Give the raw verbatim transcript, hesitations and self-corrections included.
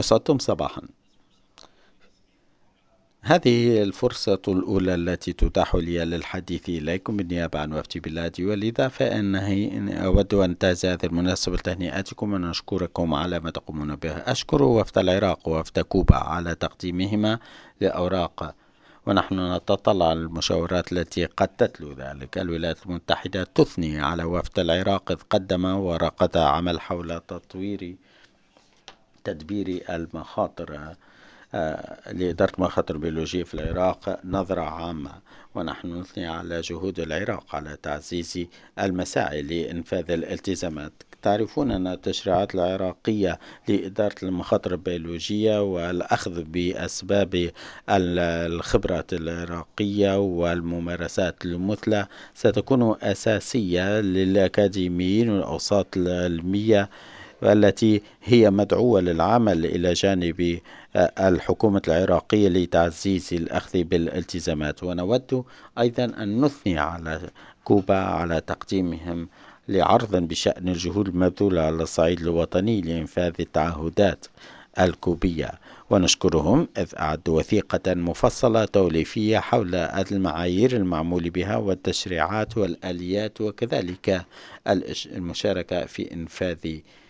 أسعدتم صباحا. هذه الفرصة الأولى التي تتاح لي للحديث إليكم بالنيابة عن وفد بلادي، ولذا فإنني أود أن أنتهز هذه المناسبة لتهنئتكم ونشكركم على ما تقومون به. أشكر وفد العراق ووفد كوبا على تقديمهما لأوراق، ونحن نتطلع على المشاورات التي قد تتلو ذلك. الولايات المتحدة تثني على وفد العراق إذ قدم ورقة عمل حول تطوير تدبير المخاطر لإدارة مخاطر بيولوجية في العراق نظرة عامة، ونحن نثني على جهود العراق على تعزيز المساعي لإنفاذ الالتزامات. تعرفون أن التشريعات العراقية لإدارة المخاطر البيولوجية والأخذ بأسباب الخبرات العراقية والممارسات المثلى ستكون أساسية للأكاديميين والأوساط العلمية والتي هي مدعوة للعمل إلى جانب الحكومة العراقية لتعزيز الأخذ بالالتزامات. ونود أيضا أن نثني على كوبا على تقديمهم لعرض بشأن الجهود المبذولة على الصعيد الوطني لإنفاذ التعهدات الكوبية، ونشكرهم إذ أعدوا وثيقة مفصلة توليفية حول المعايير المعمول بها والتشريعات والآليات وكذلك المشاركة في إنفاذ